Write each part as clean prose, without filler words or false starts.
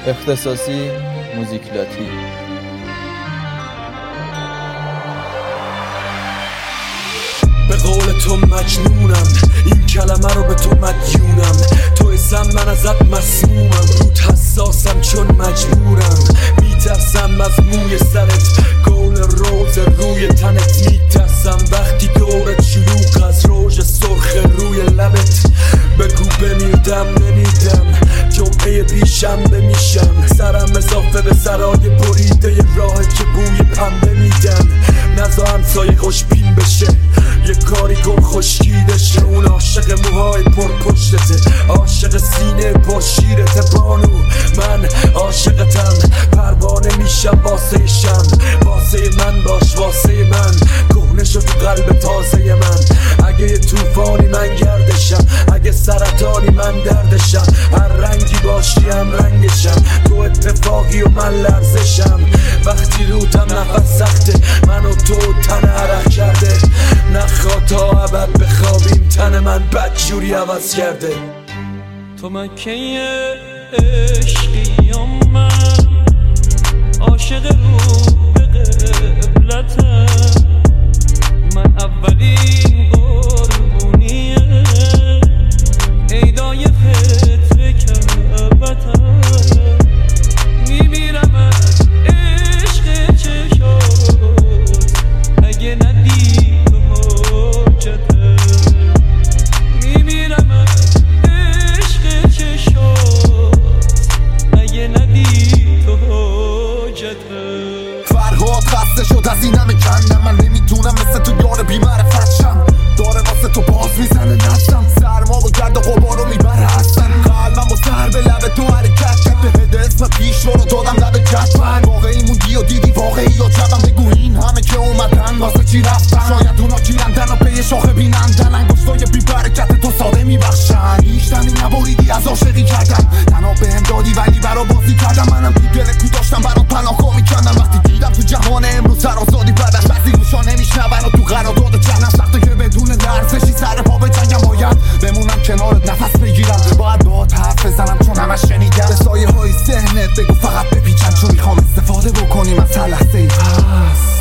اختصاصی موزیکلاتی. به قول تو مجنونم، این کلمه رو به تو مدیونم. تو اسم من ازت مسمومم، روت حساسم چون مجبورم. میترسم از موی سرت، گل روز روی تنت. میترسم وقتی دورت شلوغ از روژ سرخ روی لبت. بگو بمیردم نمیدم، جمعه پیشنبه میشم. سرم اضافه به سرای بریده راهی که بوی پنبه میدن. نزا همسایه خوشبین بشه، یه کاری کن خشکیده شه. اون عاشق موهای پر پشتته، عاشق سینه پر شیرته بانو. من عاشقتم، پروانه میشم واسه شم. واسه من باش، واسه من کهنه شد تو قلب تازه من. اگه یه توفانی من گردشم، اگه سرطانی من دردشم. هر رنگی باشی هم رنگشم، تو اتفاقی و من لرزشم. وقتی روتم نفس سخته، من و تو تن عرق کرده. نخوا تا ابد بخوابیم، تن من بدجوری عوض کرده. تو مکه عشقی و من عاشق رو به قبلتم. من اولین قربونیه ایدای فطر کعبتم. میمیرم از عشق چشات، اگه ندی تو حاجتم. میمیرم از عشق چشات، اگه ندی تو حاجتم. فرهاد خسته شد از این همه کندم، من نمیتونم مثل تو یار بی‌معرفت شم. داره واسه تو باز میزنه نستم، سرما و گرد و غبارو میبره هستم. قلبم با سر به لب تو حرکت کرد، به هده اسم پیش رو دادم لب جدول. واقعی موندی و دیدی واقعی یا جبم. بگو این همه که اومدن واسه چی رفتن؟ شاید اونا گیرندن و پی شاخه بینندن. انگشتای بی برکت تو ساده میبخشن. هیچتنی نبریدی از عاشقی کردن، تنها بهم دادی ولی برا بازی کردم. منم تو دل کو داشتم برات پناهگاه میکردم. وقتی دیدم تو جهان امروز سر آزادی بعدش بعضی گوشا نمیشنون و تو قرارداد چنم. سخته که بدون لرزشی سر پا به جنگم. باید بمونم کنارت نفس بگیرم، باید باهات حرف بزنم چون همش شنیدم. به سایه های ذهنت بگو فقط بپیچم، چون میخوام استفاده بکنیم از هر لحظه ای هست.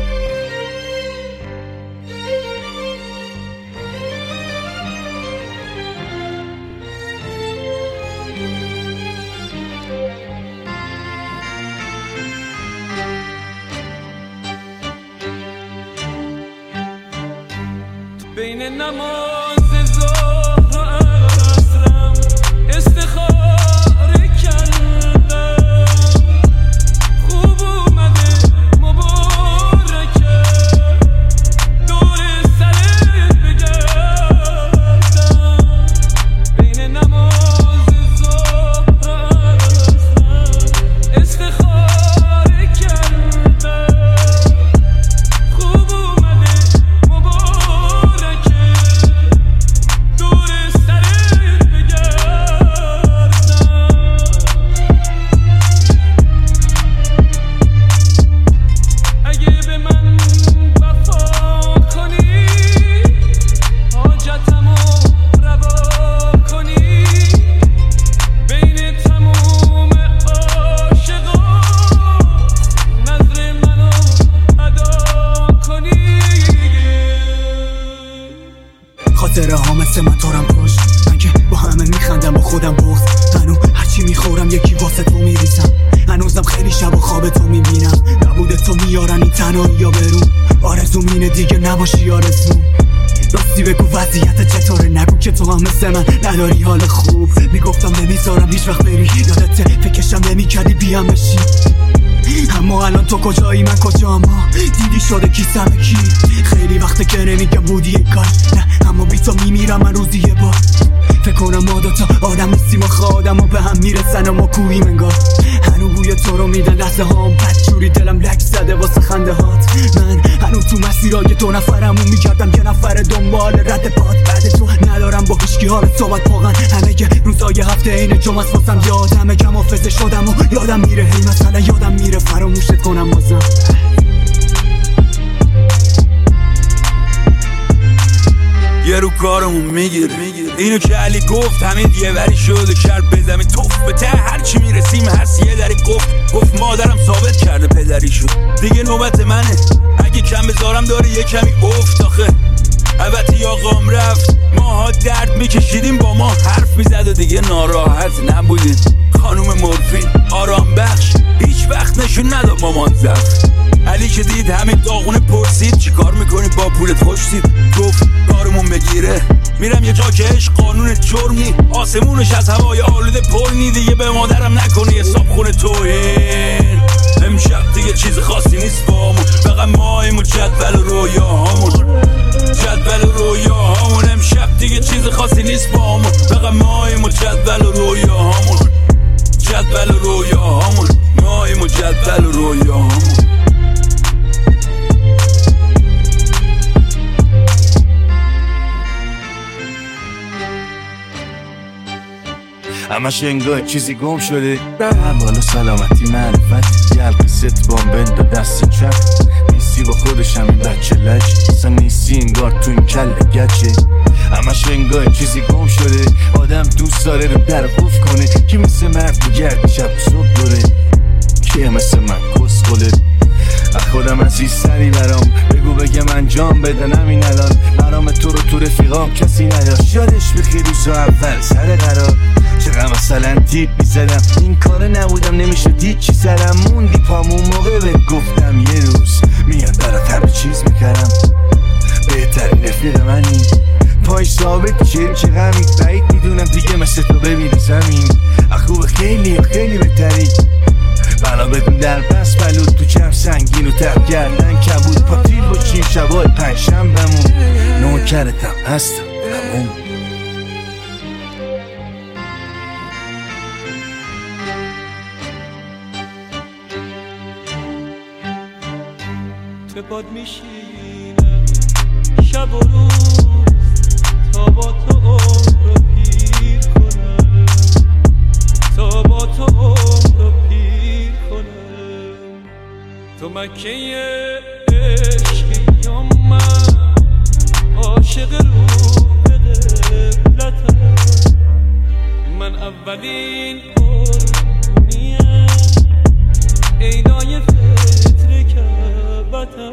بین نماز ظهر و عصرم استخاره کردم. خوب اومده مبارکه، دور سرت بگردم. بین نماز ظهر و عصرم استخاره کردم. خوب اومده خاطره ها مثل من تارم کشت. من که با همه میخندم با خودم بغض. هنوز هرچی میخورم یکی واسه تو میریزم. هنوزم خیلی شب و خواب تو میبینم. نبوده تو میارن این تنهایی یا برو. آرزوم اینه دیگه نباشی آرزوم. راستی بگو وضعیت چطوره، نگو که تو هم مثل من نداری حال خوب. میگفتم نمیذارم هیچ وقت بری، یادته فکرشم نمیکردی بیام بشی. اما الان تو کجایی من کجام؟ دیدی شده کی سر کی؟ خیلی وقته که نمیگم بودی یه کار نه، اما بی تو میمیرم من روزی یه بار. فکر کنم ما دوتا آدم نیستیم و آدم ها به هم میرسن و ما کوهیم انگار. هنو بوی تو رو میدن لحظه هام، بدجوری دلم لک زده واسه خنده هات. من هنو تو مسیرهای دو نفرمون میگردم، یه نفر دنبال رد پات. بعد تو ندارم با هیچکی حال صحبت واقعا. همه که روزای هفته این جمعه واسم یادمه که حافظه شدم و یادم میره. هی مثلا یادم میره فراموشت کنم بازم. یه رو کارمون میگیره. اینو که علی گفت همین یه وری شد و کرد به زمین توف. به ته هرچی میرسیم هست یه دری گفت مادرم ثابت کرده پدریشو. دیگه نوبت منه اگه کم بذارم داره یه کمی افت. آخه البته آقام رفت ماها درد میکشیدیم با ما حرف میزد و دیگه ناراحت نبودیم. خانوم مورفین آرام بخش هیچ وقت نشون نداد مامان زفت. علی که دید همین داغونه پرسید چی کار میکنی با پولت خوش دید. گفت کارمون بگیره میرم یه جا که عشق قانون جرمی. آسمونش از هوای آلوده پرنی. دیگه به مادرم نکنی حساب خونه توهین. امشب دیگه چیز خاصی نیست بامون فقط ماییم و جدول و رویاهامون. جدول و رویاهامون امشب دیگه چیز خاصی نیست بامون فقط ماییم و جدول و رویاهامون. جدول و رویاهامون ماییم و جدول و رویاهامون. همش انگار چیزی گم شده. حال و سلامتی معرفت گل ست بام بند و دست چپ. نیستی با خودش همین بچه لج اصلا نیستی انگار تو این کل گچه. همش انگار چیزی گم شده. آدم دوست داره رو در قف کنه. کی مثل مرد بگرد شب صبح دوره. کیه مثل من کس قله. خودم عزیز سری برام بگو بگم انجام بدن همین الان. برام تو رو تو رفیقام کسی نداشت. یادش بخیر روزا اول سر قرار چقدر مثلا تیپ میزدم. این کاره نبودم نمیشد هیچ چی سرم موندی پامون موقع بهت گفتم یه روز میاد برات همه چیز میکردم. بهترین رفیق منی پایش ثابت چه غمی بعید میدونم دیگه مثل تو ببینی زمین. خوب خیلی خیلی بهتری بلا بدون در پس بلود تو چرم سنگین و تب گردن کبود پاتیل باشیم شبای پنجشنبه‌مون. نوکرتم هستم همون. به باد میشینم شب و روز تا با تو عمر رو پیر کنم. تا با تو عمر رو پیر کنم. تو مکه عشقی یا من عاشق رو به قبلتم. من اولین قربونیم عیدای فطر کعبتم.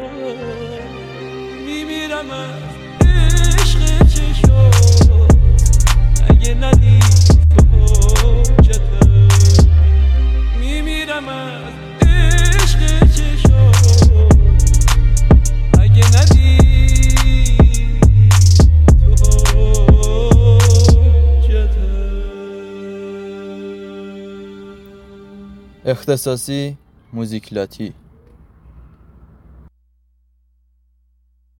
میمیرم از عشق چشات اگه ندید تو حجتم. میمیرم از عشق چشات اگه ندید تو حجتم. اختصاصی موزیک لاتی.